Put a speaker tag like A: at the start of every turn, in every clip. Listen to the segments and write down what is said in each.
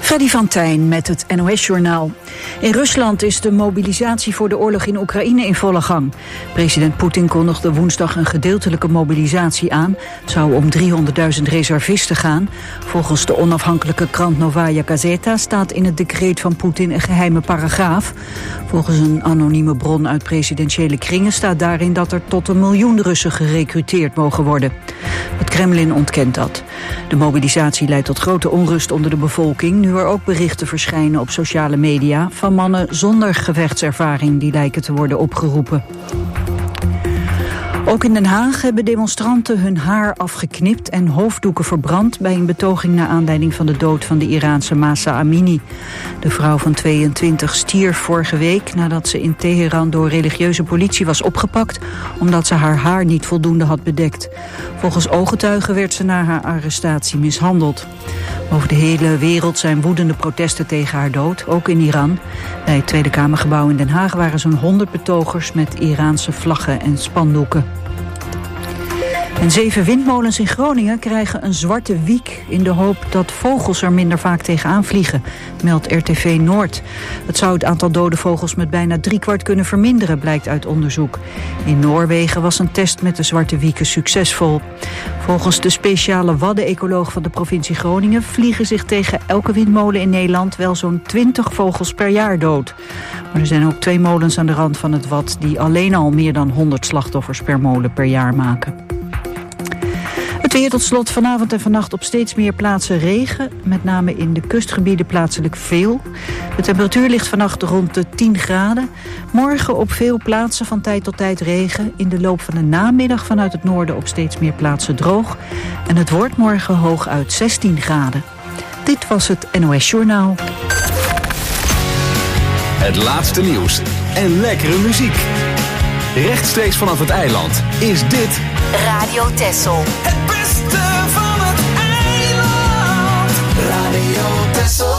A: Freddy van Tijn met het NOS-journaal. In Rusland is de mobilisatie voor de oorlog in Oekraïne in volle gang. President Poetin kondigde woensdag een gedeeltelijke mobilisatie aan. Het zou om 300.000 reservisten gaan. Volgens de onafhankelijke krant Novaya Gazeta staat in het decreet van Poetin een geheime paragraaf. Volgens een anonieme bron uit presidentiële kringen staat daarin dat er tot 1 miljoen Russen gerekruteerd mogen worden. Het Kremlin ontkent dat. De mobilisatie leidt tot grote onrust onder de bevolking, nu er ook berichten verschijnen op sociale media van mannen zonder gevechtservaring die lijken te worden opgeroepen. Ook in Den Haag hebben demonstranten hun haar afgeknipt en hoofddoeken verbrand bij een betoging naar aanleiding van de dood van de Iraanse Mahsa Amini. De vrouw van 22 stierf vorige week nadat ze in Teheran door religieuze politie was opgepakt omdat ze haar haar niet voldoende had bedekt. Volgens ooggetuigen werd ze na haar arrestatie mishandeld. Over de hele wereld zijn woedende protesten tegen haar dood, ook in Iran. Bij het Tweede Kamergebouw in Den Haag waren zo'n 100 betogers met Iraanse vlaggen en spandoeken. En 7 windmolens in Groningen krijgen een zwarte wiek in de hoop dat vogels er minder vaak tegenaan vliegen, meldt RTV Noord. Het zou het aantal dode vogels met bijna 3/4 kunnen verminderen, blijkt uit onderzoek. In Noorwegen was een test met de zwarte wieken succesvol. Volgens de speciale waddenecoloog van de provincie Groningen vliegen zich tegen elke windmolen in Nederland wel zo'n 20 vogels per jaar dood. Maar er zijn ook 2 molens aan de rand van het wad die alleen al meer dan 100 slachtoffers per molen per jaar maken. Het weer tot slot, vanavond en vannacht op steeds meer plaatsen regen. Met name in de kustgebieden plaatselijk veel. De temperatuur ligt vannacht rond de 10 graden. Morgen op veel plaatsen van tijd tot tijd regen. In de loop van de namiddag vanuit het noorden op steeds meer plaatsen droog. En het wordt morgen hooguit 16 graden. Dit was het NOS Journaal.
B: Het laatste nieuws en lekkere muziek. Rechtstreeks vanaf het eiland is dit
C: Radio Texel.
D: Het beste van het eiland. Radio Texel.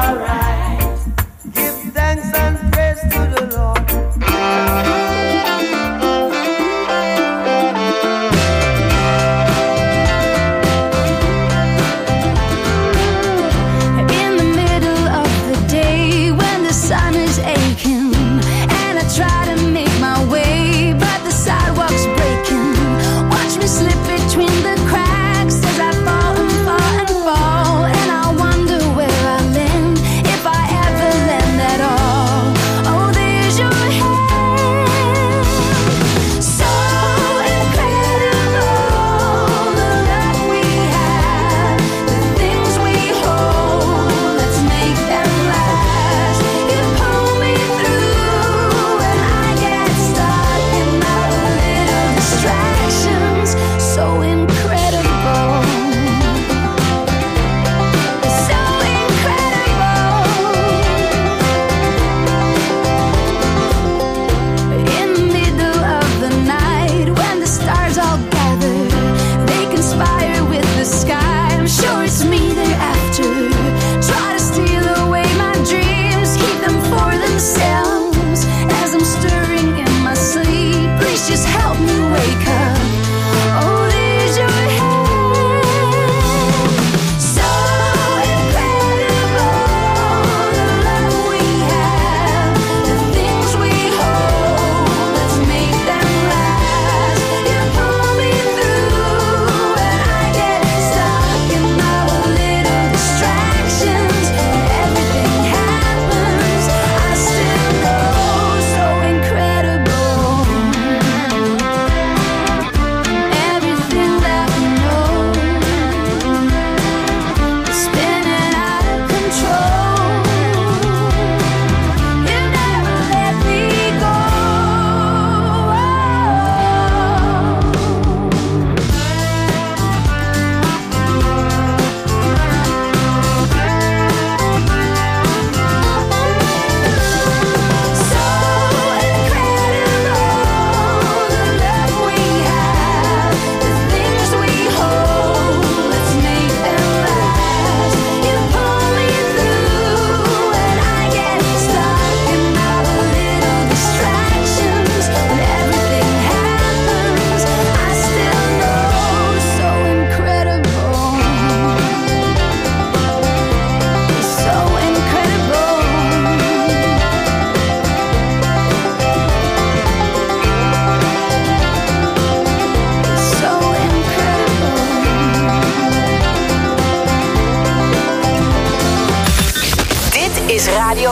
E: Give thanks and praise to the Lord.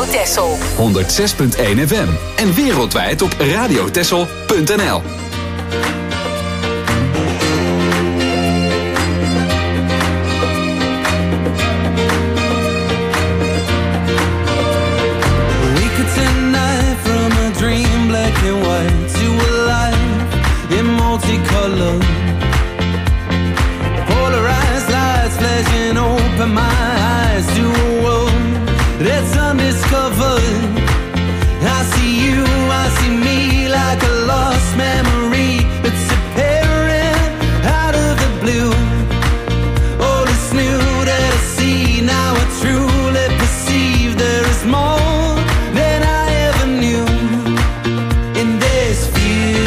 C: Texel.
B: 106.1 FM. En wereldwijd op radiotexel.nl.
E: Multicolor, polarized lights flashing open my eyes to a world that's undiscovered. I see you, I see me like a lost memory that's disappearing out of the blue. All is new that I see now, I truly perceive there is more than I ever knew in this view.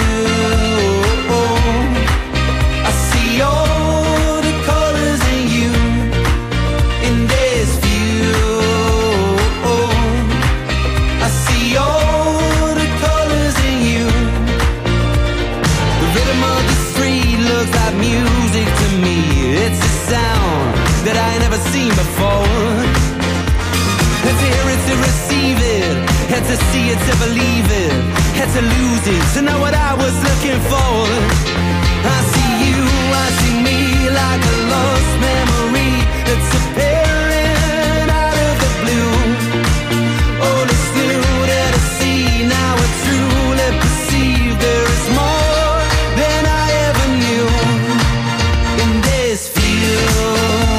E: That I never seen before. Had to hear it to receive it, had to see it to believe it, had to lose it to know what I was looking for. I see you, I see me like a lost memory that's appearing out of the blue. All is new that I see now, I truly perceive there is more than I ever knew in this view.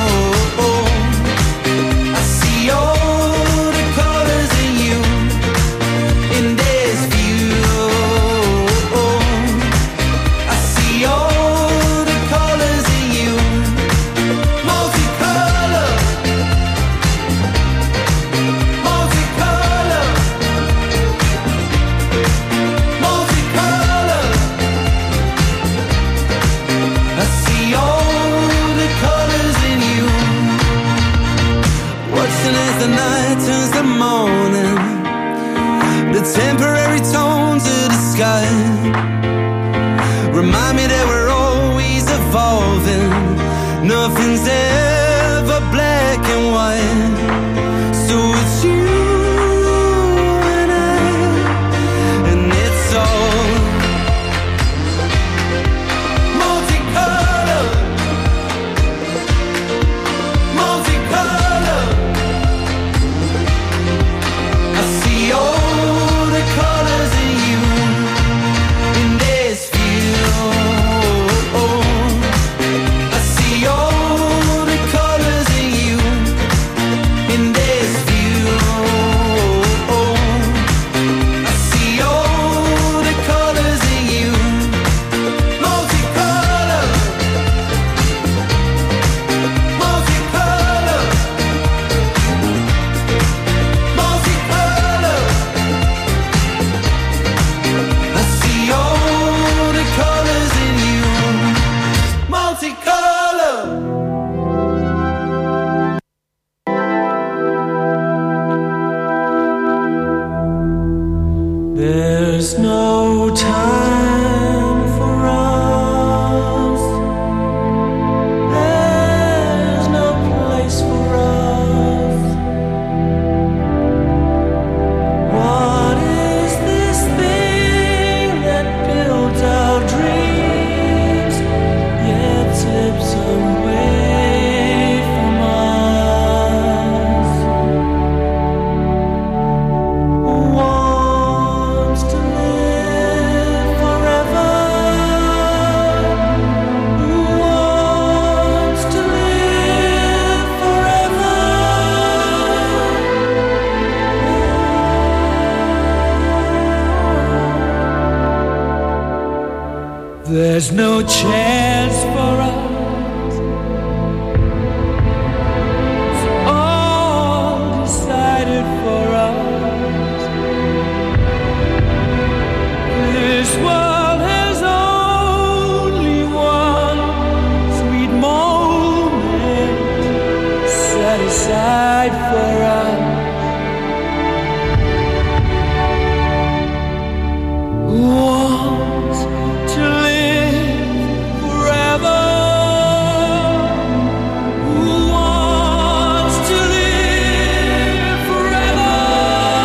E: Temporary tones of the sky remind me that we're always evolving. Nothing's ever black and white. So it's you and I, and it's all multicolor, multicolor. I see all the colors in you in this view. I see all the colors in you in this view. I see all the colors in you. Multicolor, multicolor, multicolor. I see all the colors in you. Multicolor. There's no time for us. There's no place for us. What is this thing that builds our dreams, yet slips away from us? Who wants to live forever? Who wants to live forever? There's no chance for us. It's all decided for us. This world has only one sweet moment set aside for us. Who wants to live forever? Who wants to live forever?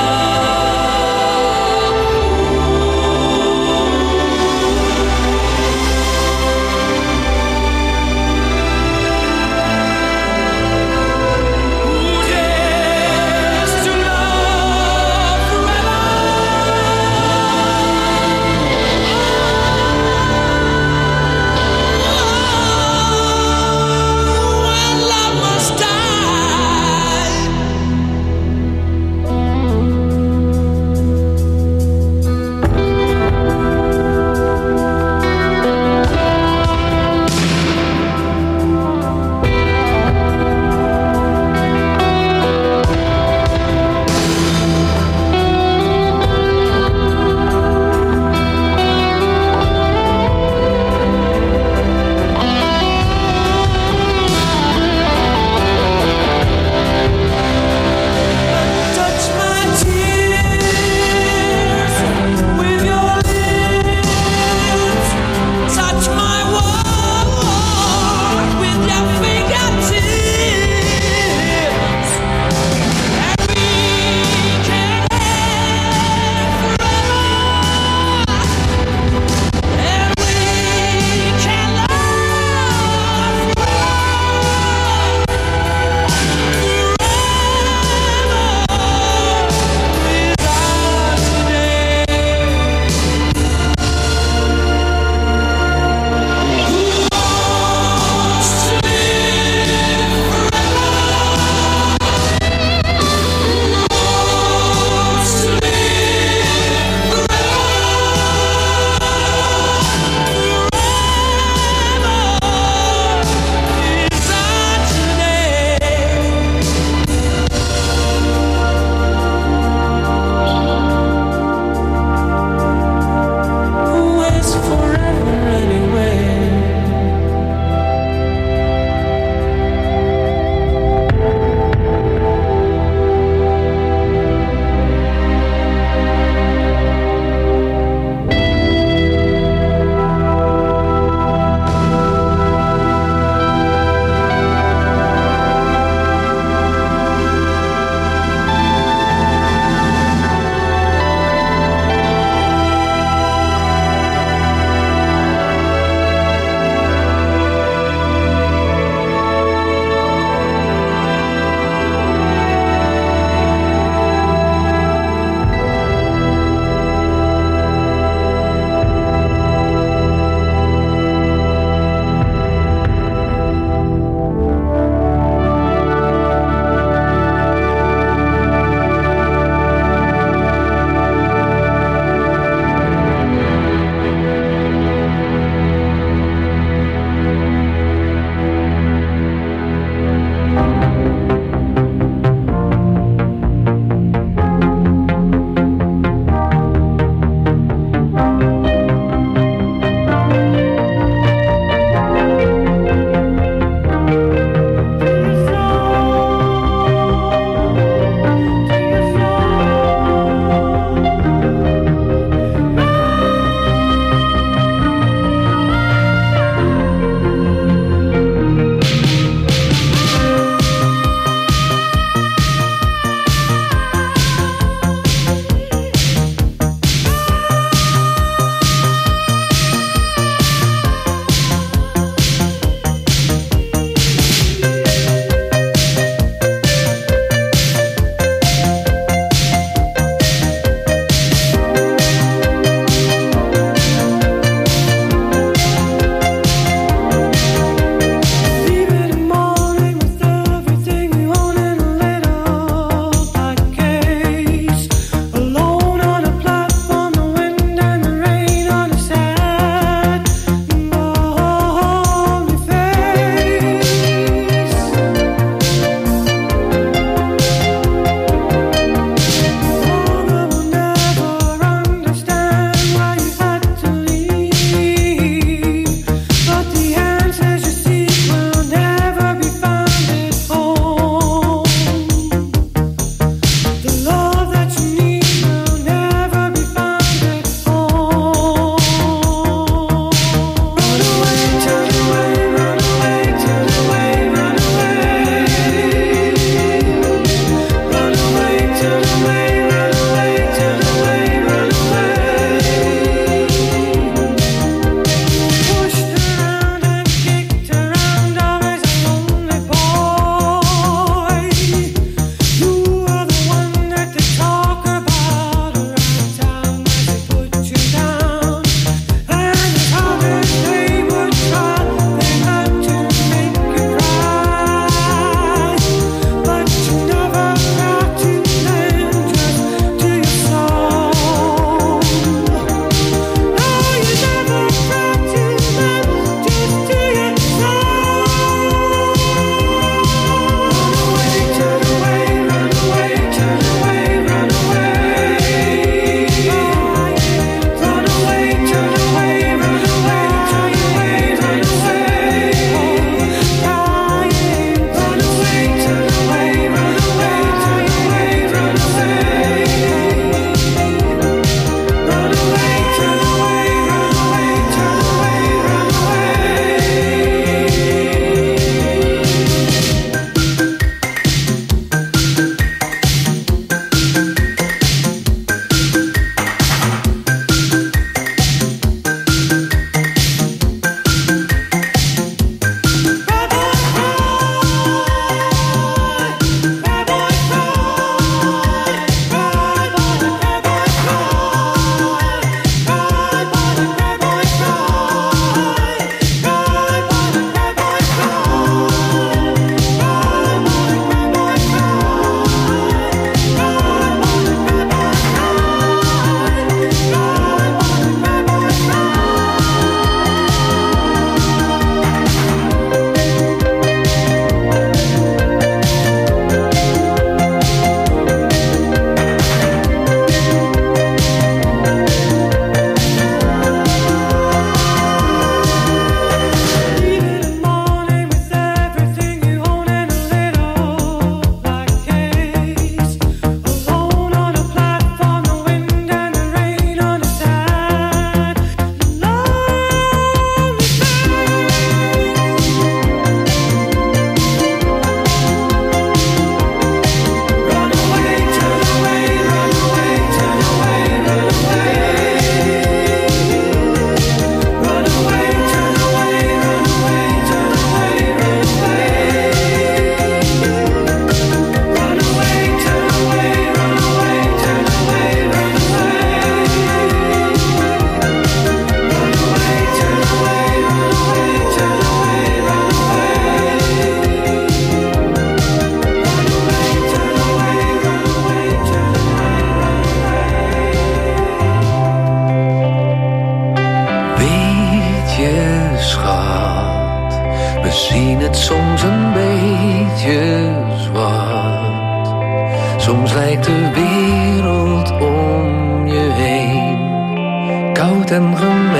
C: zien het soms een beetje zwart. Soms lijkt de wereld om je heen koud en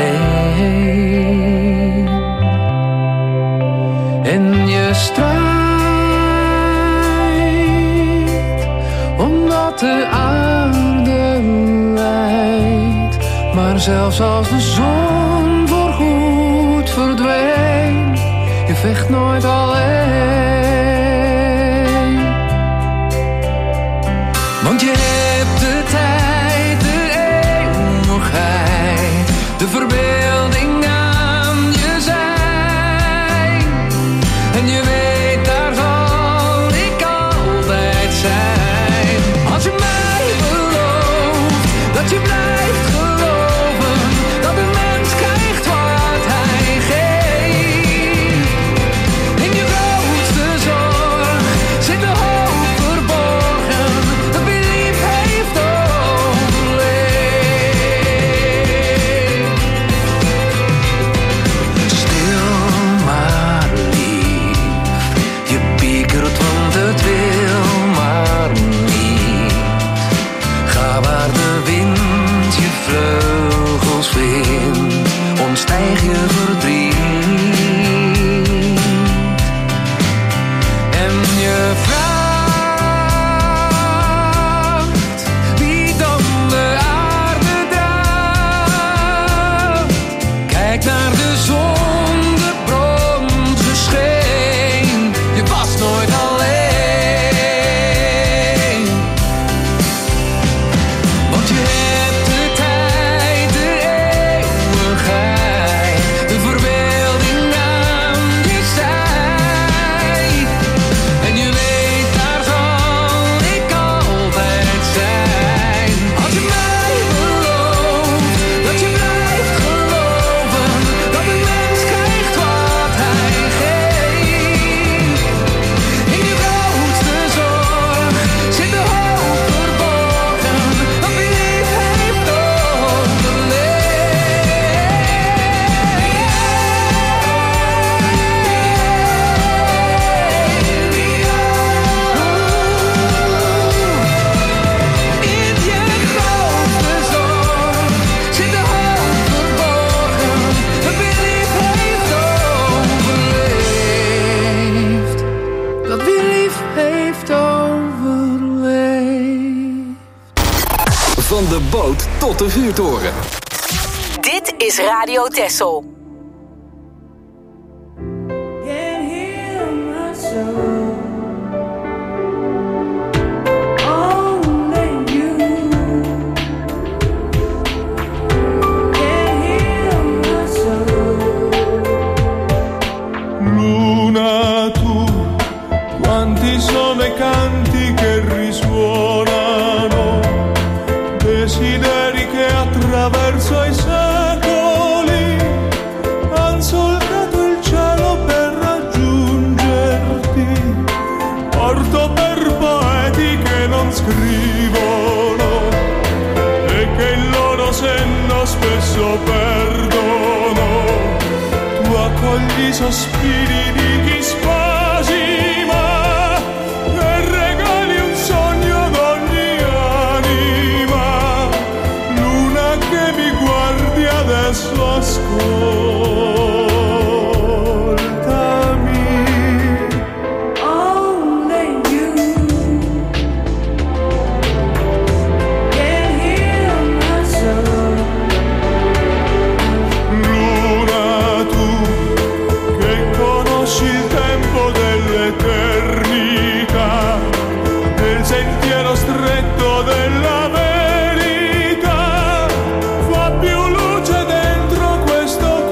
C: gemeen. En je strijdt omdat de aarde lijdt. Maar zelfs als de zon voorgoed verdwijnt, je vecht nooit alleen. Want je hebt de tijd, de eeuwigheid, de verbeelding aan je zij. En je weet, daar zal ik altijd zijn. Als je mij belooft dat je blijft geloven, dat een mens krijgt wat hij geeft. In je grootste zorg zit de hoop verborgen, dat wie lief heeft overleefd. Stil maar lief, je piekert want het wil maar niet. Ga waar de wind je vleugels vindt, ontstijg je verdriet. En je vraagt wie dan de aarde draagt. Kijk naar de zon, de bronzen scheen. Je was nooit alleen. Want je hebt de tijd, de eeuwigheid, de verbeelding aan je zij. En je weet, daar zal ik altijd zijn. Als je mij belooft dat je blijft geloven, dat een mens krijgt wat hij geeft. In je grootste zorg zit de hoop verborgen, dat wie lief heeft In je grootste zorg zit de hoop verborgen, dat wie lief heeft overleefd. Dat wie lief heeft overleefd.
B: Van de boot tot de vuurtoren.
F: Dit is Radio Texel.
G: Can't heal my soul. Only you can heal my soul.
H: Luna, tu, quanti sono i canti che risuonano, desideri che attraverso i secoli han solcato il cielo per raggiungerti. Porto per poeti che non scrivono e che il loro senno spesso perdono. Tu accogli i sospiri di chi spasima e regali un sogno ad ogni anima. Luna che mi guardi adesso, ascoltami.
G: Only you can heal my soul.
H: Luna, tu che conosci il tempo dell'eternità, nel sentiero stretto della verità, fa più luce dentro questo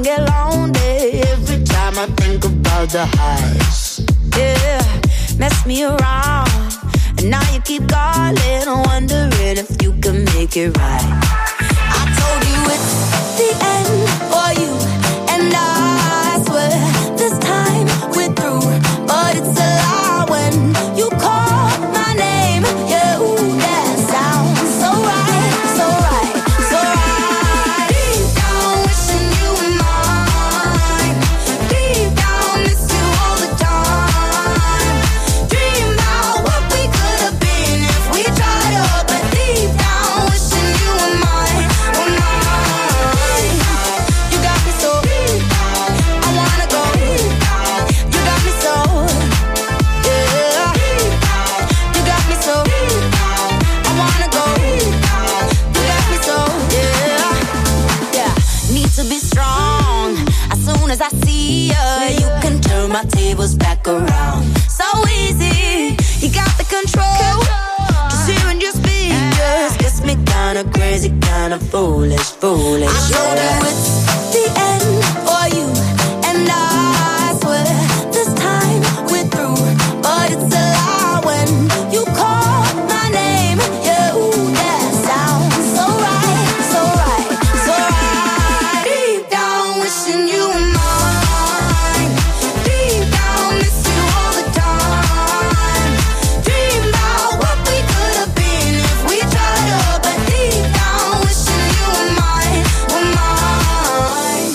I: get lonely every time I think about the highs. Yeah, mess me around, and now you keep calling, wondering if you can make it right. I told you it's the end for you, and I swear this time we're through. But it's a lie when you call my name. Yeah, ooh, that sounds so right, so right, so right. Deep down wishing you were mine. Deep down miss you all the time. Dream about what we could have been if we tried up. But deep down wishing you were mine, were mine. You got me so deep down, I wanna go deep down. You got me so, yeah. You got me so deep down, I wanna go deep down. You got me so, yeah. Yeah, need to be strong. As soon as I see ya, you can turn my tables back around. So easy, you got the control. Just hearing your speech just gets me kinda crazy, kinda foolish, foolish. I told you it's the end for you, and I swear this time we're through. But it's a lie when you call my name. Yeah, ooh, that sounds so right, so right, so right. Deep down wishing you were mine. Deep down miss you all the time. Dream about what we could have been if we tried up. But deep down wishing you were mine, were mine.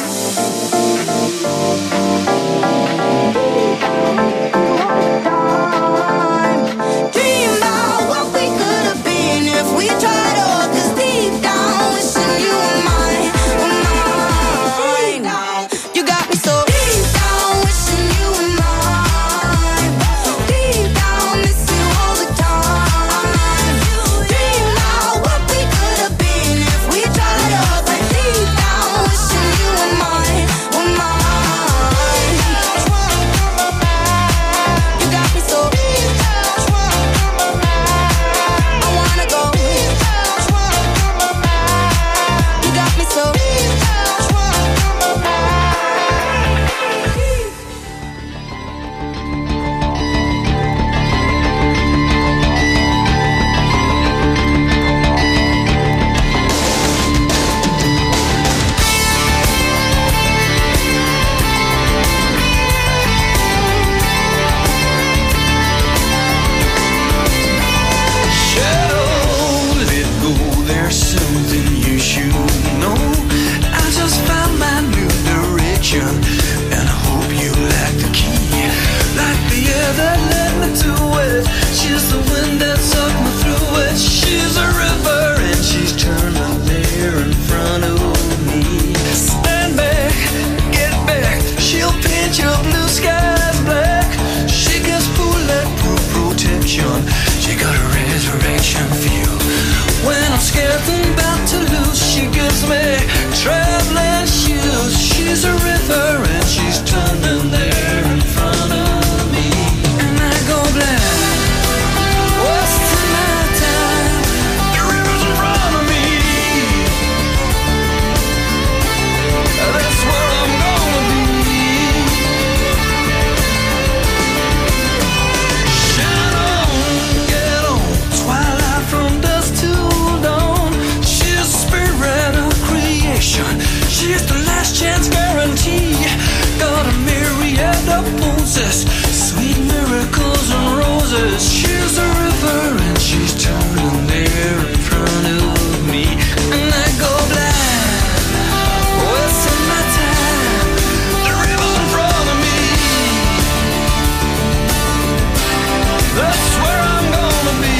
I: Dream about what we could have been if we tried up. 'Cause deep down wishing you were mine, were mine. You got me so deep down wishing you were mine. Deep down miss you all the time. Dream about what we could have been if we tried up. But deep down wishing you were mine, were mine. You got me so I wanna go. You got me so
D: Shadow, let go, there's something you should know. I just found my new direction, and I hope you like the key. Like the air that led me to it, she's the wind that sucked me through it. She's a river, and she's turning there in front of me. Stand back, get back, she'll paint your blue skies black. She gets bulletproof protection, she got a resurrection feel. When I'm scared and about to lose, she gives me traveling shoes. She's a river and she's turning there in front of me. And I go black. What's the matter? The river's in front of me. That's where I'm gonna be. Shine on, get on, twilight from dusk till dawn. She's the spirit of creation. She's the last chance guarantee. Got a myriad of poses, sweet miracles and roses. She's a river and she's turning there in front of me. And I go blind. What's the matter? The river's in front of me. That's where I'm gonna be.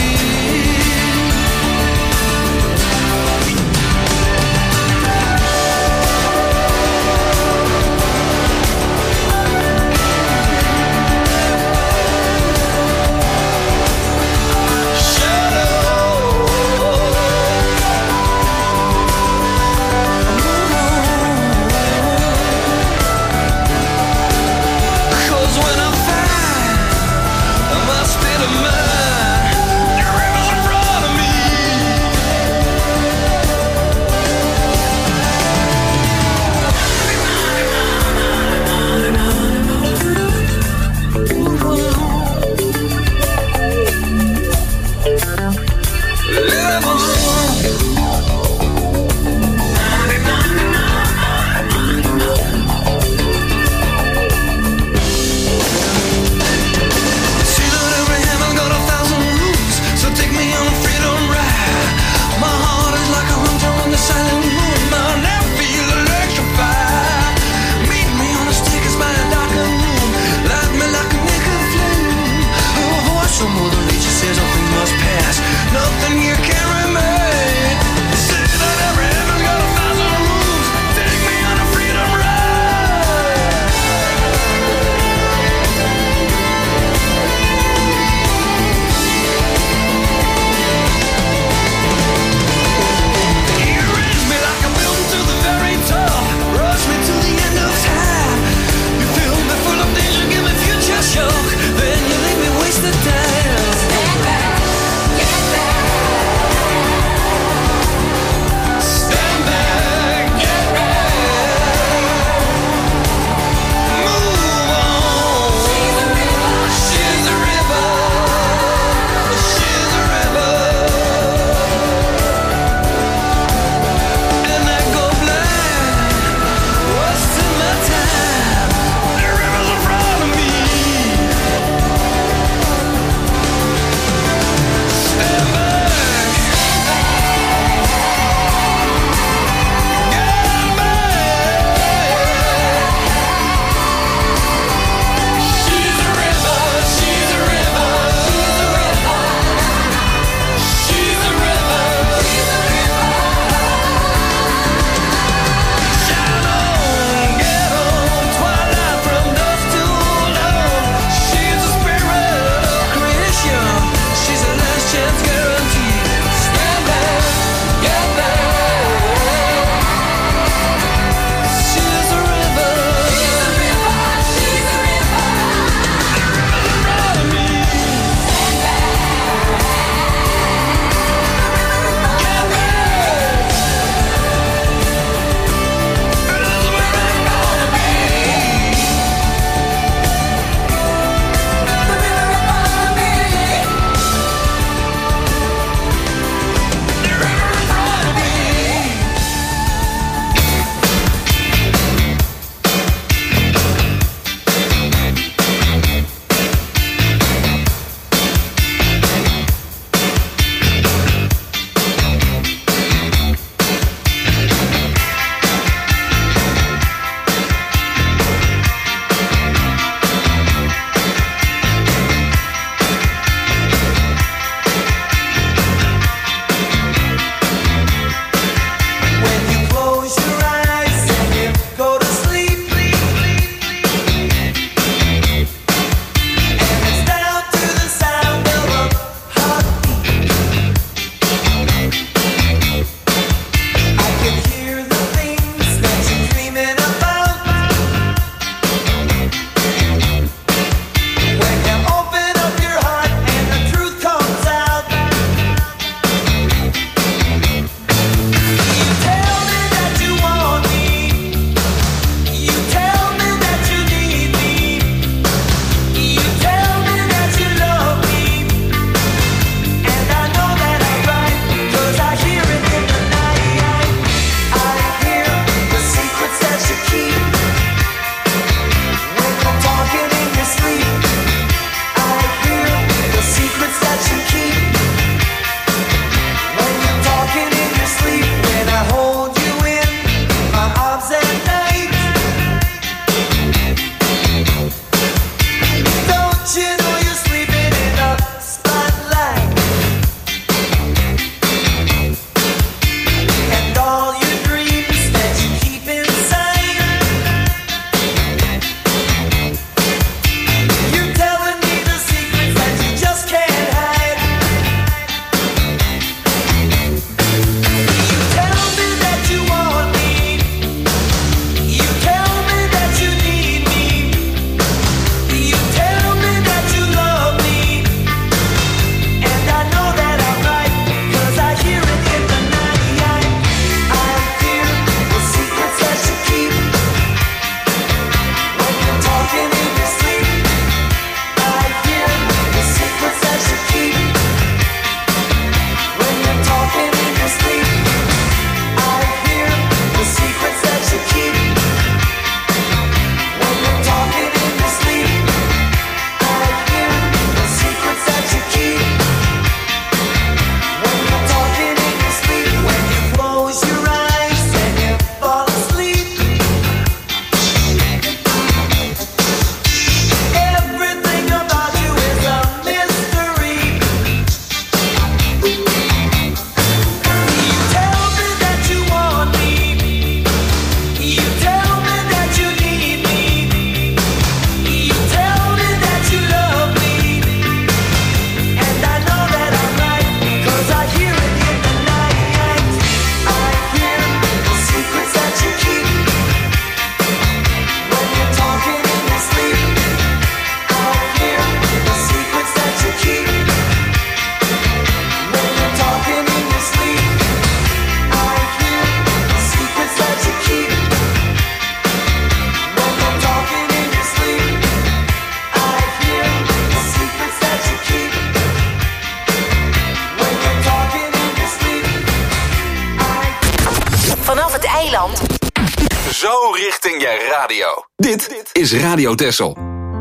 B: Go richting je radio. Dit is Radio Texel.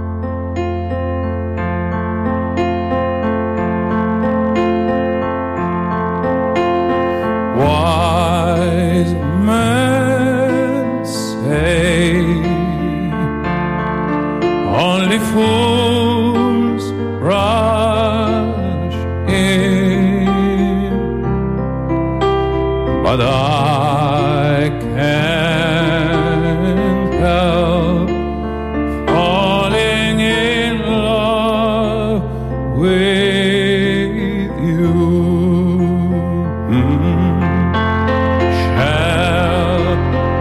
H: Wise men say only fools rush in, but I can't help falling in love with you. Shall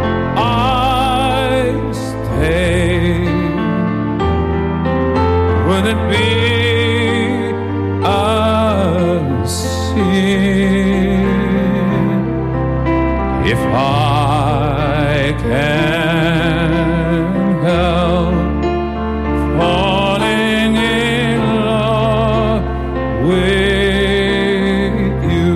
H: I stay? Would it be a sin if I can't help falling in love with you?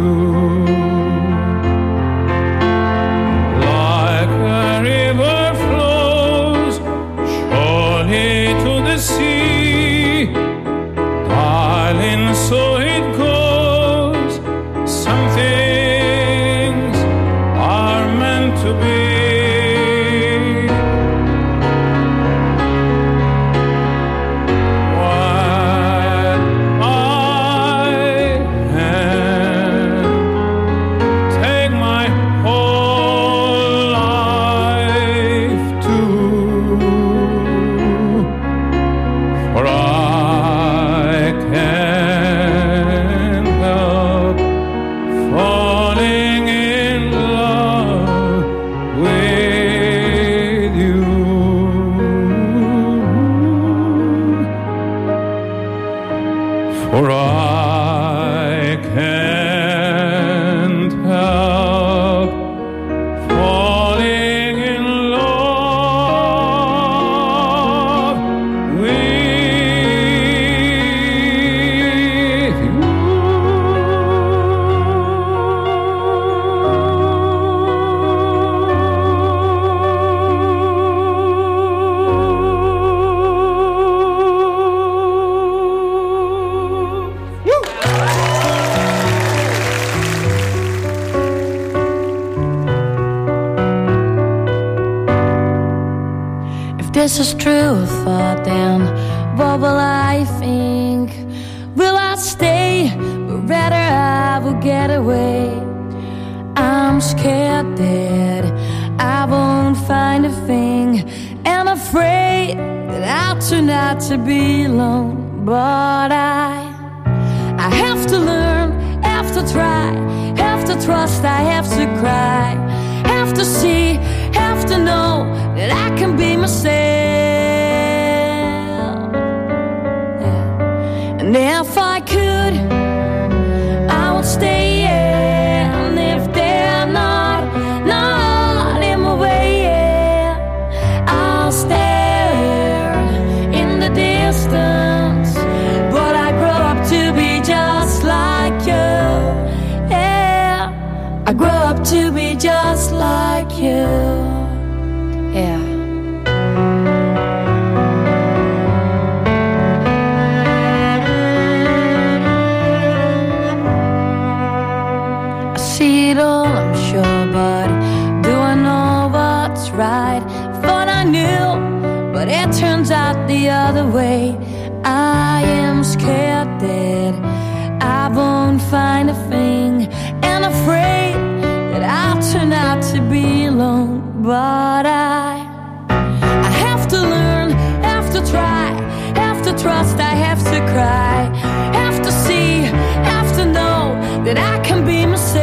H: Like a river flows surely to the sea, darling, so it goes. Some things are meant to be. What I am, take my whole life too, for I can't help falling in love with you. For I can't help falling in love with you.
J: If this is true thought, then what will I think? Will I stay? Or rather I will get away. I'm scared that I won't find a thing, and afraid that I'll turn out to be alone. But I have to learn, have to try, have to trust, I have to cry, have to see, have to know that I can be myself. Yeah. And if I could, I would stay. Yeah. And if they're not in my way, yeah, I'll stare in the distance. But I grow up to be just like you. Yeah, I grow up to be just like you. Yeah. I see it all, I'm sure, but do I know what's right? Thought I knew, but it turns out the other way. I am scared that I won't find a thing, and afraid that I'll turn out to be alone. But I have to learn, have to try, have to trust, I have to cry, have to see, have to know that I can be myself.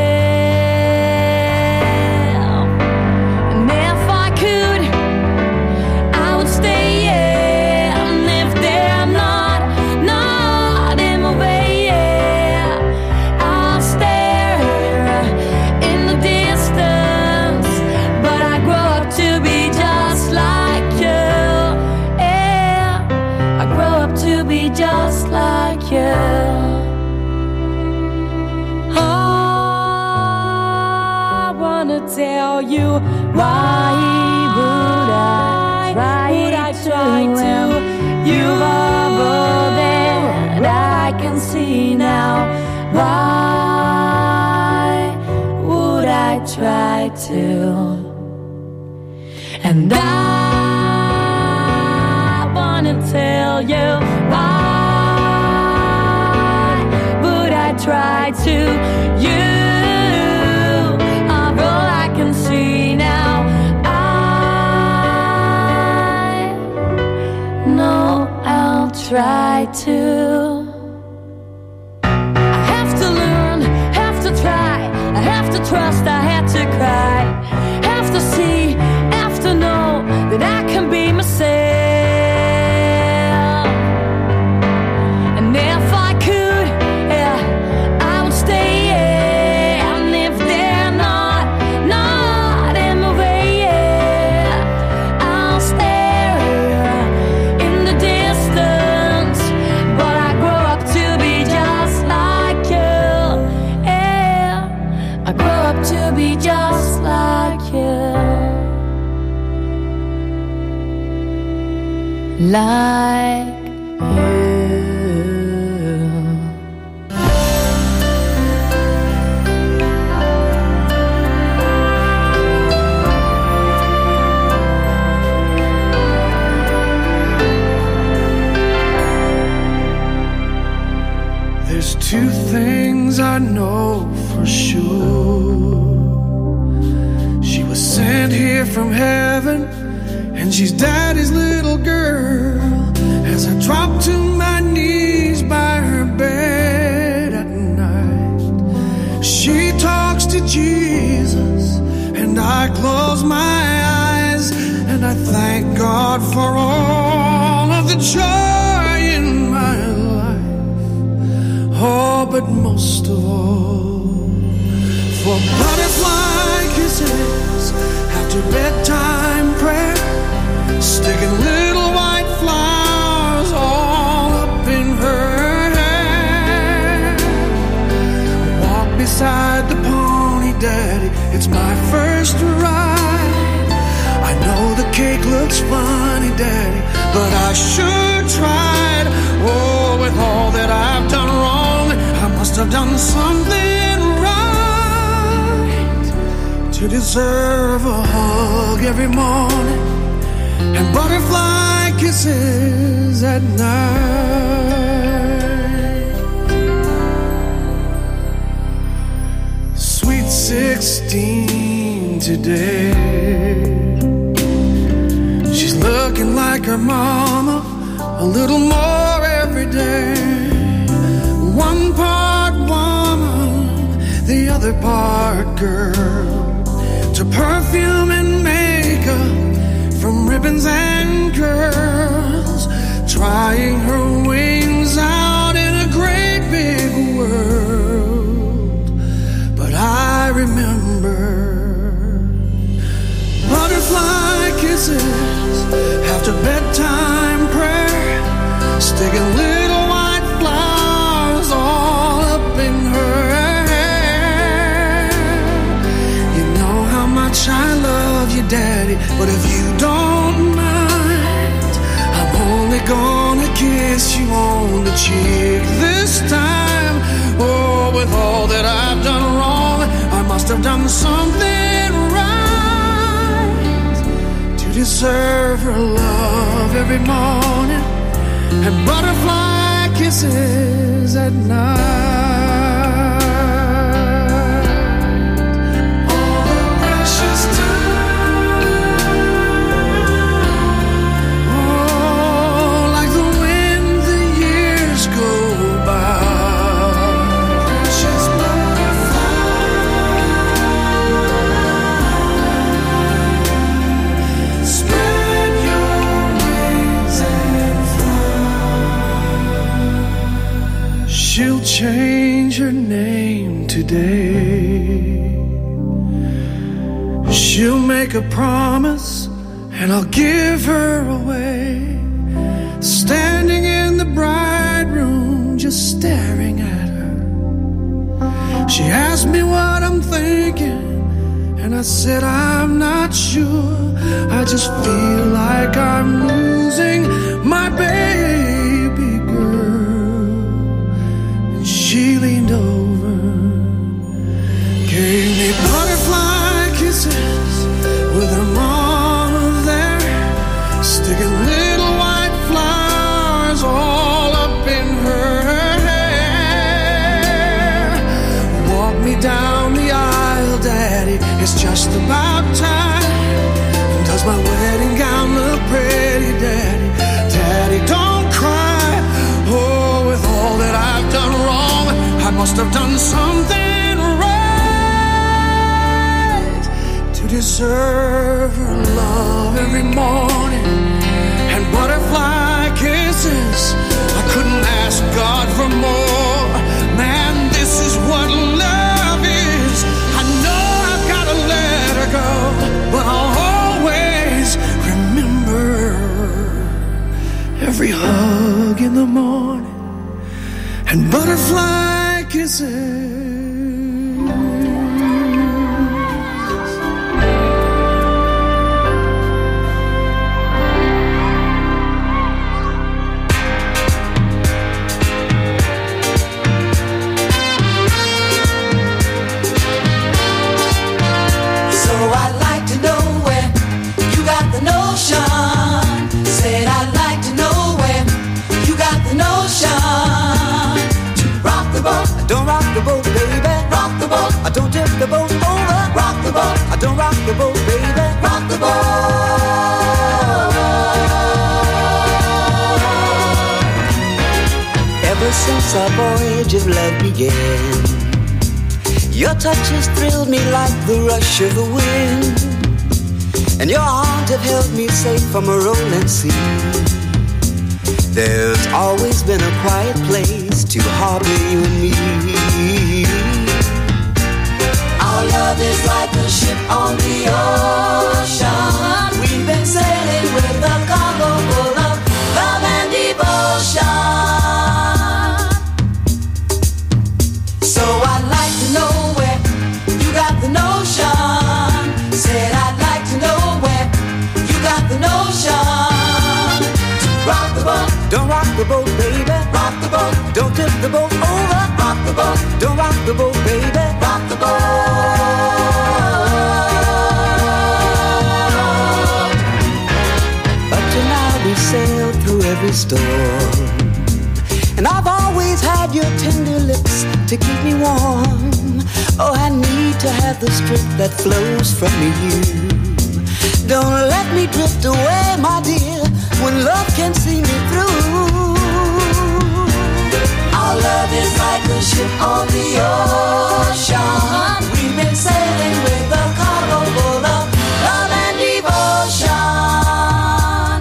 J: And if I could, I would stay, yeah. And if they're not in my way, yeah, I'll stare in the distance. But I grow up to be just like you, yeah, I grow up to be just like you. I wanna tell you why he I can see now. Why would I try to? And I wanna tell you why would I try to? You are all I can see now. I know I'll try to. I have to learn, have to try, I have to trust, I had to cry, have to see, have to know that I can be myself. And if I could, yeah, I would stay, yeah. And if they're not in the way, yeah, I'll stare in the distance. But I grow up to be just like you, yeah. I grow up to be just like you. Like
K: There's two things I know for sure. She was sent here from heaven, and she's daddy's little girl. As I drop to my knees by her bed at night, she talks to Jesus, and I close my eyes, and I thank God for all of the joy in my life. Oh, but most of all, for butterfly kisses after bedtime prayer, sticking little white flowers all up in her hair. Walk beside the pony, daddy, it's my first ride. I know the cake looks funny, daddy, but I sure tried. Oh, with all that I've done wrong, I must have done something right to deserve a hug every morning and butterfly kisses at night. Sweet 16 today, she's looking like her mama a little more every day. One part woman, the other part girl. To perfume and makeup, from ribbons and curls, trying her wings out in a great big world. But I remember butterfly kisses after bedtime prayer, sticking little white flowers all up in her hair. You know how much I love you, daddy, but if you don't mind, I'm only gonna kiss you on the cheek this time. Oh, with all that I've done wrong, I must have done something right to deserve her love every morning and butterfly kisses at night. All the precious time, oh, like the wind the years go by. Precious butterfly, spread your wings and fly. She'll change her name today. She'll make a promise and I'll give her away. Standing in the bride room, just staring at her. She asked me what I'm thinking, and I said I'm not sure. I just feel like I'm losing my baby girl. it's just about time. Does my wedding gown look pretty, Daddy? Daddy, don't cry. Oh, with all that I've done wrong, I must have done something right to deserve her love every morning and butterfly kisses. I couldn't ask God for more. Man, this is what love is. I know I've got to let her go, but I'll always remember every hug in the morning and butterfly kisses.
I: Said I'd like to know where you got the notion to rock the boat.
E: Don't rock the boat, baby.
I: Rock the boat.
E: I don't tip the boat over.
I: Rock the boat.
E: I don't rock the boat, baby.
I: Rock the boat.
E: Ever since our voyage of love began, your touch has thrilled me like the rush of the wind, and your arms have held me safe from a rolling sea. There's always been a quiet place to harbor you and me.
I: Our love is like a ship on the ocean. We've been sailing with a cargo full of love and devotion. So I'd like to know where you got the notion. Said I'd like to know where you got the notion to rock the boat.
E: Don't rock the boat, baby.
I: Rock the boat.
E: Don't tip the boat over.
I: Rock the boat.
E: Don't rock the boat, baby.
I: Rock the boat.
E: Up to now we sailed through every storm, and I've always had your tender lips to keep me warm. Oh, I need to have the strength that flows from you. Don't let me drift away, my dear, when love can see me through.
I: Our love is like a ship on the ocean. We've been sailing with a cargo full of love and devotion.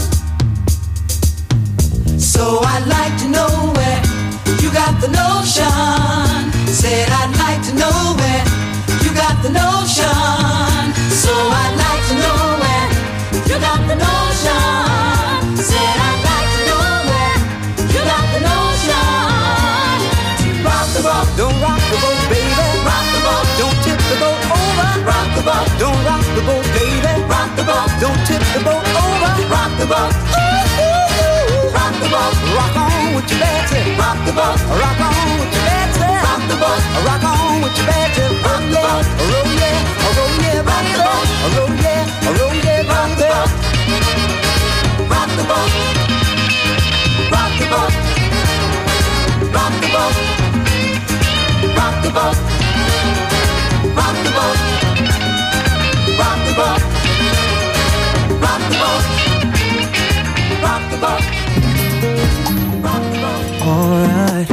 I: So I'd like to know where you got the notion. Said I'd like to know where you got the notion. So I'd like to know where you got the notion. Said I'd like to know where you got the notion. Rock the boat.
E: Don't rock the boat, baby.
I: Rock the boat.
E: Don't tip the boat over.
I: Rock the boat.
E: Don't rock the boat, baby.
I: Rock the boat.
E: Don't tip the boat over.
I: Rock the boat. Rock the boat.
E: Rock on with your bad tip.
I: Rock the boat.
E: Rock on with your bad tip.
I: Rock the boat.
E: Rock on with your bad tip.
I: Rock the boat.
E: Roll yeah, roll yeah, rock the boat. Roll yeah, rock the boat.
I: Rock the boat. Rock the boat. Rock the boat. Rock the boat. Rock the boat. Rock the boat. Rock the boat. Rock the boat. Rock the boat.
E: Alright.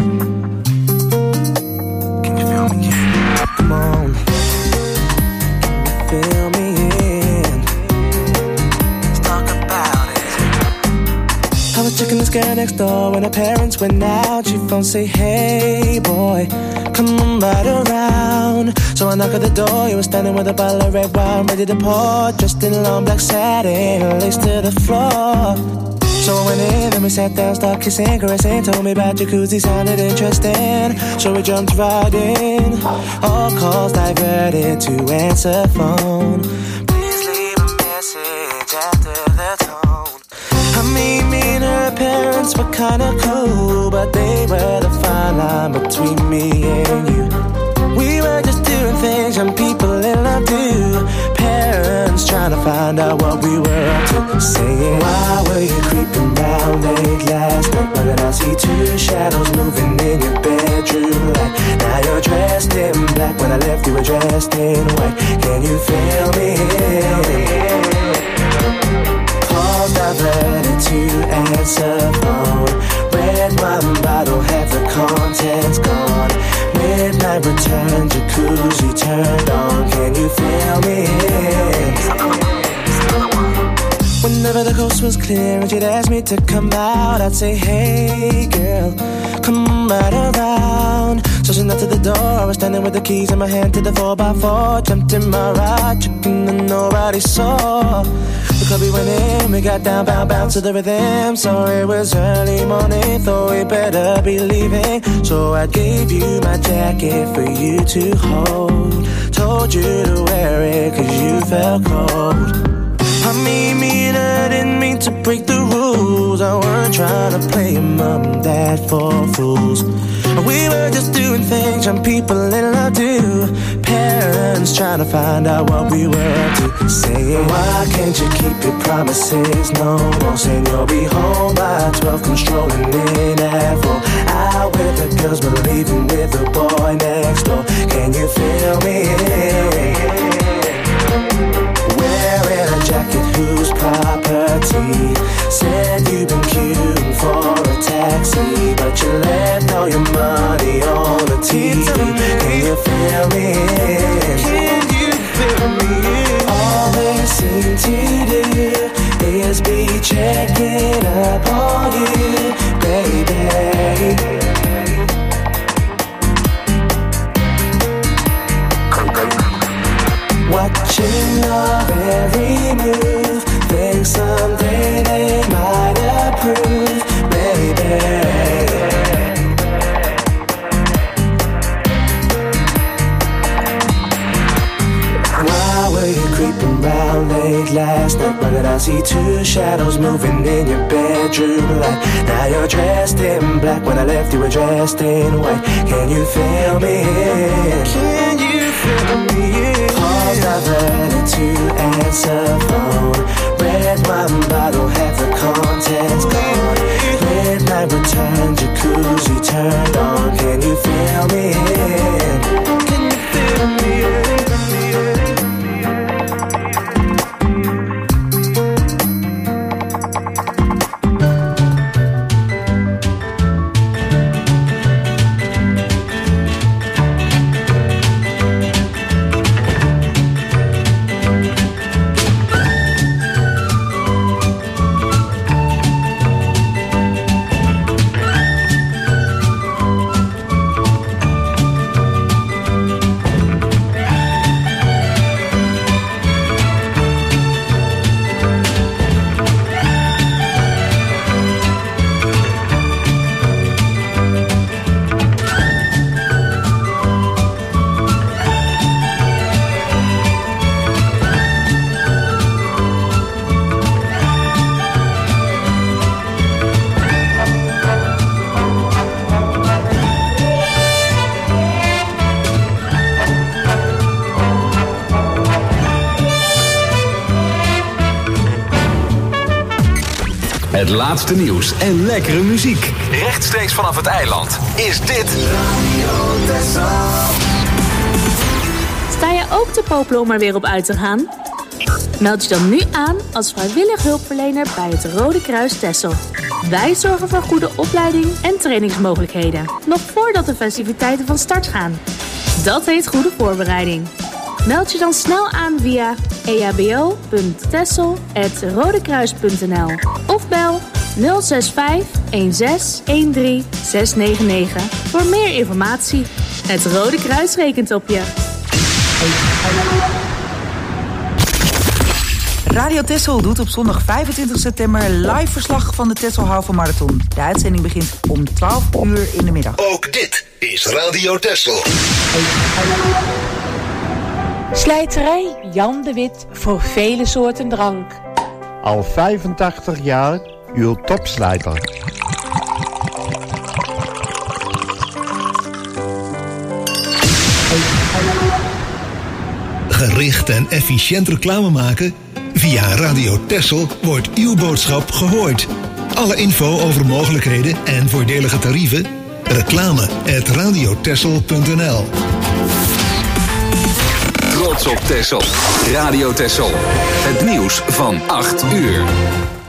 E: Can you feel me? Come on. Can you feel me in? Let's talk about it. I was checking this girl next door when her parents went out. She phoned, say, hey boy, come on right around. So I knock at the door, you were standing with a bottle of red wine ready to pour, dressed in long black satin, lace to the floor. So I went in and we sat down, started kissing, caressing, told me about jacuzzi, sounded interesting. So we jumped right in, all calls diverted to answer phone. Please leave a message after the tone. I mean, me and her parents were kinda cool, but they were the fine line between me and you. We were just doing things young people in love do. Parents trying to find out what we were up to, saying, why were you creeping round late last night? Why did I see two shadows moving in your bed
L: bedroom light. Now you're dressed in black. When I left you were dressed in white. Can you feel me? Paused, diverted to answer phone. Red wine bottle, half the contents gone. Midnight return, jacuzzi turned on. Can you feel me? Whenever the coast was clear and she'd ask me to come out, I'd say, hey girl, come right around. So she knocked at the door, I was standing with the keys in my hand to the 4x4. Jumped in my ride, chicken and nobody saw. The club we went in, we got down, bound to the rhythm. So it was early morning, thought we better be leaving. So I gave you my jacket for you to hold. Told you to wear it cause you felt cold. I mean, I didn't mean to break the rules. I weren't trying to play mom and dad for fools. We were just doing things young people in love do. Parents trying to find out what we were up to. Saying, why can't you keep your promises? No more saying you'll be home by 12. Come strolling in at 4. Out with the girls but leaving with the boy next door. Can you feel me? Wearing a jacket whose property. Said you've been queuing for a taxi, but you left all your money on the TV. Can you feel me? Can you feel me? All they seem to do is be checking up on you, baby. Watching your every move. Think someday they might approve, baby. Why were you creeping round late last night? Why did I see two shadows moving in your bedroom light? Now you're dressed in black. When I left you were dressed in white. Can you feel me? Can you feel me? Diverted to answer phone. Red wine bottle, half the contents gone. Midnight return, jacuzzi turned on. Can you feel me? Can you feel me?
B: Het laatste nieuws en lekkere muziek. Rechtstreeks vanaf het eiland is dit Radio Texel.
M: Sta je ook te popelen om er weer op uit te gaan? Meld je dan nu aan als vrijwillig hulpverlener bij het Rode Kruis Texel. Wij zorgen voor goede opleiding en trainingsmogelijkheden. Nog voordat de festiviteiten van start gaan. Dat heet goede voorbereiding. Meld je dan snel aan via ehbo.texel@rodekruis.nl of bel 065 16 13 699 voor meer informatie. Het Rode Kruis rekent op je.
A: Radio Texel doet op zondag 25 september live verslag van de Texel Halve Marathon. De uitzending begint om 12 uur in de middag.
N: Ook dit is Radio Texel.
O: Slijterij Jan de Wit voor vele soorten drank.
P: Al 85 jaar uw topslijter.
N: Gericht en efficiënt reclame maken? Via Radio Texel wordt uw boodschap gehoord. Alle info over mogelijkheden en voordelige tarieven Reclame@radiotessel.nl.
B: Trots op Texel. Radio Texel. Het nieuws van 8 uur.